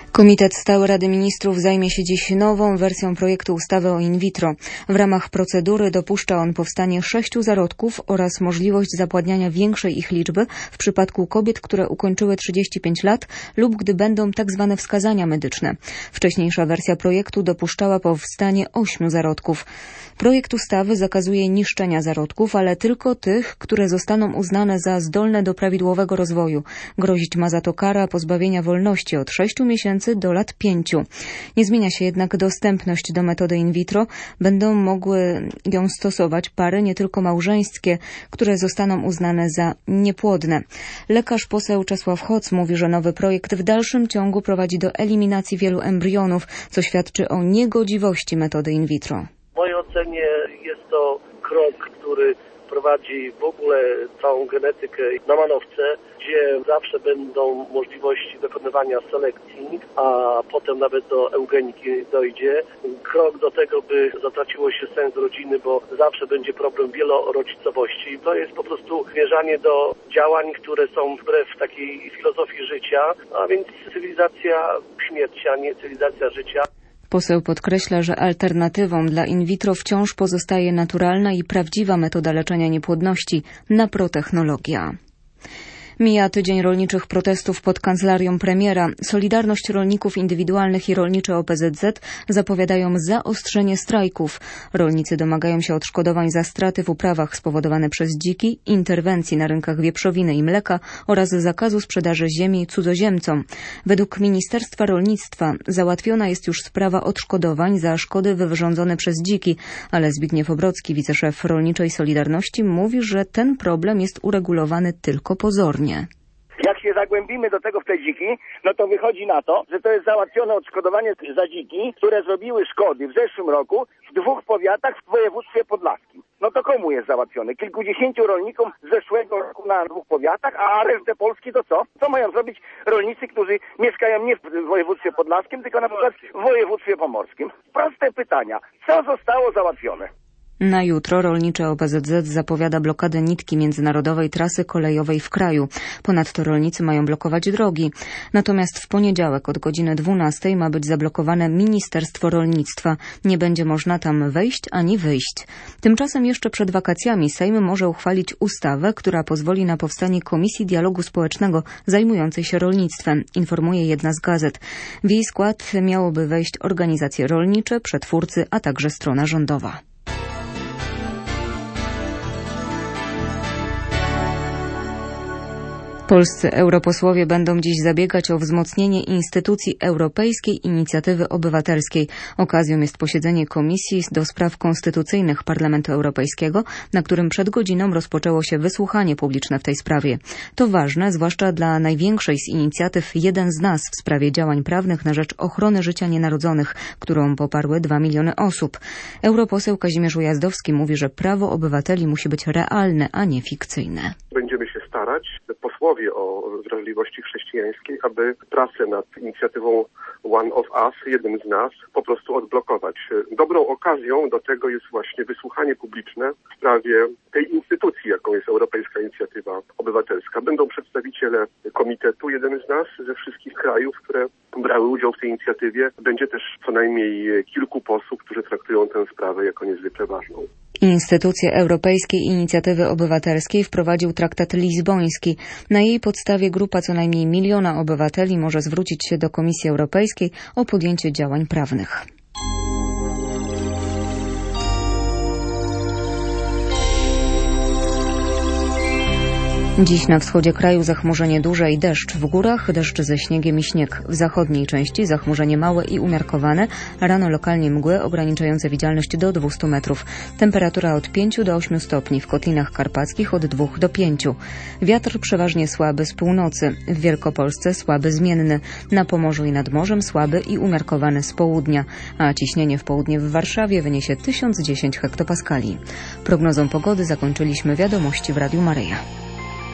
Komitet Stały Rady Ministrów zajmie się dziś nową wersją projektu ustawy o in vitro. W ramach procedury dopuszcza on powstanie 6 zarodków oraz możliwość zapładniania większej ich liczby w przypadku kobiet, które ukończyły 35 lat lub gdy będą tak zwane wskazania medyczne. Wcześniejsza wersja projektu dopuszczała powstanie 8 zarodków. Projekt ustawy zakazuje niszczenia zarodków, ale tylko tych, które zostaną uznane za zdolne do prawidłowego rozwoju. Grozić ma za to kara pozbawienia wolności od 6 miesięcy do lat 5. Nie zmienia się jednak dostępność do metody in vitro. Będą mogły ją stosować pary nie tylko małżeńskie, które zostaną uznane za niepłodne. Lekarz poseł Czesław Hoc mówi, że nowy projekt w dalszym ciągu prowadzi do eliminacji wielu embrionów, co świadczy o niegodziwości metody in vitro. W mojej ocenie jest to krok, który prowadzi w ogóle całą genetykę na manowce, gdzie zawsze będą możliwości dokonywania selekcji, a potem nawet do eugeniki dojdzie. Krok do tego, by zatraciło się sens rodziny, bo zawsze będzie problem wielorodzicowości. To jest po prostu zmierzanie do działań, które są wbrew takiej filozofii życia, a więc cywilizacja śmierci, a nie cywilizacja życia. Poseł podkreśla, że alternatywą dla in vitro wciąż pozostaje naturalna i prawdziwa metoda leczenia niepłodności, naprotechnologia. Mija tydzień rolniczych protestów pod kancelarią premiera. Solidarność Rolników Indywidualnych i Rolnicze OPZZ zapowiadają zaostrzenie strajków. Rolnicy domagają się odszkodowań za straty w uprawach spowodowane przez dziki, interwencji na rynkach wieprzowiny i mleka oraz zakazu sprzedaży ziemi cudzoziemcom. Według Ministerstwa Rolnictwa załatwiona jest już sprawa odszkodowań za szkody wyrządzone przez dziki, ale Zbigniew Obrocki, wiceszef Rolniczej Solidarności, mówi, że ten problem jest uregulowany tylko pozornie. Jak się zagłębimy do tego w te dziki, no to wychodzi na to, że to jest załatwione odszkodowanie za dziki, które zrobiły szkody w zeszłym roku w 2 powiatach w województwie podlaskim. No to komu jest załatwione? Kilkudziesięciu rolnikom z zeszłego roku na 2 powiatach, a resztę Polski to co? Co mają zrobić rolnicy, którzy mieszkają nie w województwie podlaskim, tylko na przykład w województwie pomorskim? Proste pytania. Co zostało załatwione? Na jutro Rolnicze OPZZ zapowiada blokadę nitki międzynarodowej trasy kolejowej w kraju. Ponadto rolnicy mają blokować drogi. Natomiast w poniedziałek od godziny 12 ma być zablokowane Ministerstwo Rolnictwa. Nie będzie można tam wejść ani wyjść. Tymczasem jeszcze przed wakacjami Sejm może uchwalić ustawę, która pozwoli na powstanie Komisji Dialogu Społecznego zajmującej się rolnictwem, informuje jedna z gazet. W jej skład miałoby wejść organizacje rolnicze, przetwórcy, a także strona rządowa. Polscy europosłowie będą dziś zabiegać o wzmocnienie instytucji Europejskiej Inicjatywy Obywatelskiej. Okazją jest posiedzenie Komisji do Spraw Konstytucyjnych Parlamentu Europejskiego, na którym przed godziną rozpoczęło się wysłuchanie publiczne w tej sprawie. To ważne, zwłaszcza dla największej z inicjatyw Jeden z nas w sprawie działań prawnych na rzecz ochrony życia nienarodzonych, którą poparły 2 miliony osób. Europoseł Kazimierz Ujazdowski mówi, że prawo obywateli musi być realne, a nie fikcyjne. Będziemy się starać, posłowie o wrażliwości chrześcijańskiej, aby pracę nad inicjatywą One of Us, jeden z nas, po prostu odblokować. Dobrą okazją do tego jest właśnie wysłuchanie publiczne w sprawie tej instytucji, jaką jest Europejska Inicjatywa Obywatelska. Będą przedstawiciele komitetu Jeden z nas ze wszystkich krajów, które brały udział w tej inicjatywie. Będzie też co najmniej kilku posłów, którzy traktują tę sprawę jako niezwykle ważną. Instytucję Europejskiej Inicjatywy Obywatelskiej wprowadził traktat lizboński. Na jej podstawie grupa co najmniej 1 miliona obywateli może zwrócić się do Komisji Europejskiej o podjęcie działań prawnych. Dziś na wschodzie kraju zachmurzenie duże i deszcz. W górach deszcz ze śniegiem i śnieg. W zachodniej części zachmurzenie małe i umiarkowane. Rano lokalnie mgły ograniczające widzialność do 200 metrów. Temperatura od 5 do 8 stopni. W Kotlinach Karpackich od 2 do 5. Wiatr przeważnie słaby z północy. W Wielkopolsce słaby zmienny. Na Pomorzu i nad morzem słaby i umiarkowany z południa. A ciśnienie w południe w Warszawie wyniesie 1010 hektopaskali. Prognozą pogody zakończyliśmy wiadomości w Radiu Maryja.